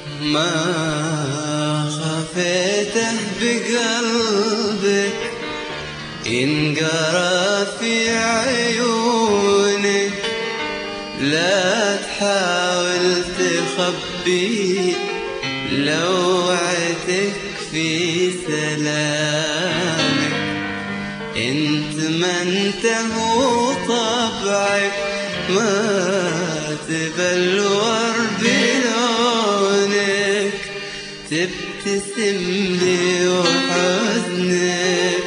ما خفيته بقلبك ينقرى في عيونك، لا تحاول تخبي لوعتك في سلامك. انت ما انته طبعك ما تبلور بلونك، تبتسم لي وحزنك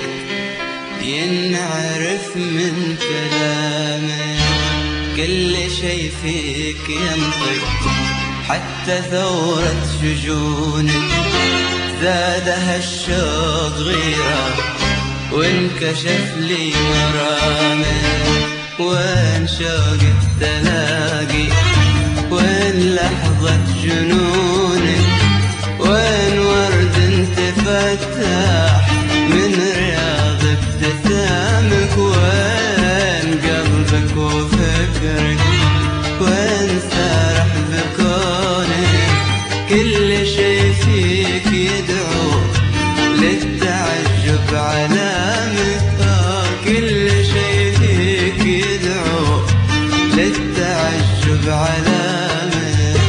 ينعرف من كلامك. كل شي فيك ينطق حتى ثورة شجونك، زادها الشوق غيرة وانكشف لي مرامك. وين شوقك تلاقي، وين لحظة جنونك، وين ورد تفتح من رياض ابتسامك، وين قلبك وفكرك، وين سارح بكونك. كل شي فيك يدعو للتعجب علامك، كل شي فيك يدعو للتعجب علامك.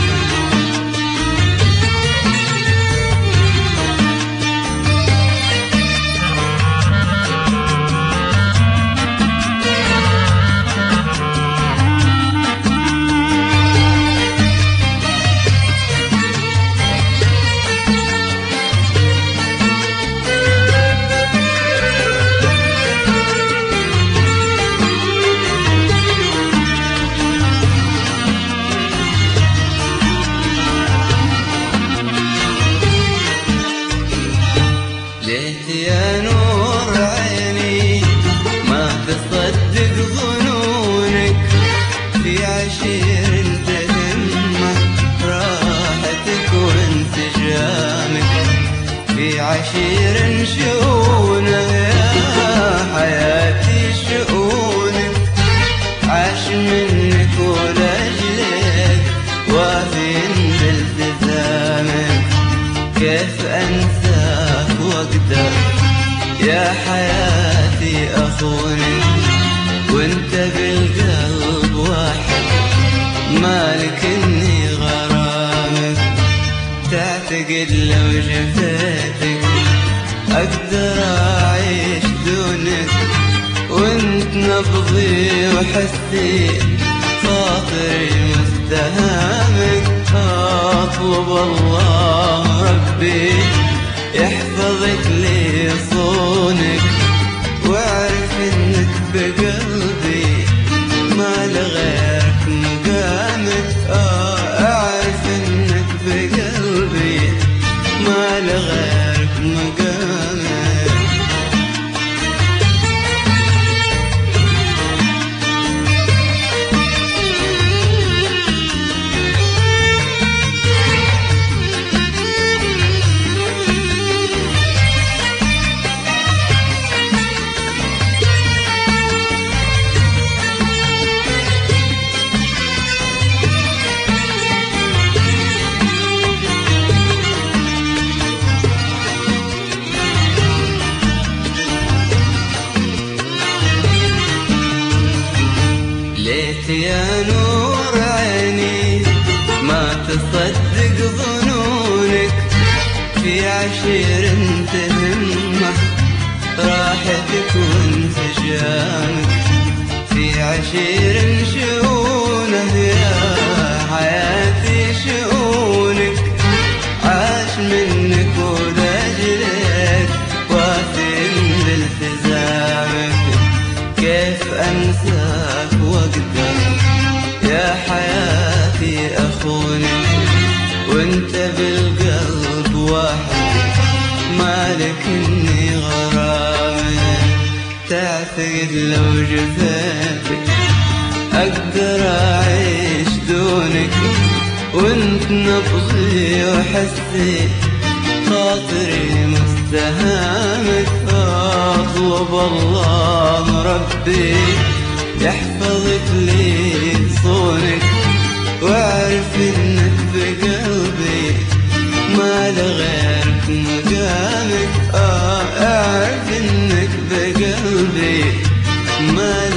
ليت يا نور عيني ما تصدق ظنونك، في عشير تهمه راحتك وانسجامك، في عشير شؤونه يا حياتي شؤونك. عاش منك ولاجلك وافين بالتزامك، كيف انساك واقدر يا حياتي اخونك. وانت بالقلب واحد مالك اني غرامك، تعتقد لو جفيتك اقدر اعيش دونك. وانت نبضي وحسي خاطري مستهامك، اطلب الله ربي يحفظك لي صونك، واعرف انك بقلبي ما لغيرك مقامك. اعرف انك بقلبي ما لغيرك مقامك. ليت يا نور عيني ما تصدق ظنونك، في عشير تهمه راحتك وانسجامك، في عشير شؤونه يا حياتي شؤونك. عاش منك ولاجلك وافين بالتزامك، كيف انساك واقدر يا حياتي اخونك. وانت بالقلب واحد مالك اني غرامك، تعتقد لو جفيتك اقدر اعيش دونك. وانت نبضي وحسي خاطري مستهامك، اطلب الله ربي يحفظك لي صونك، واعرف انك بقلبي ما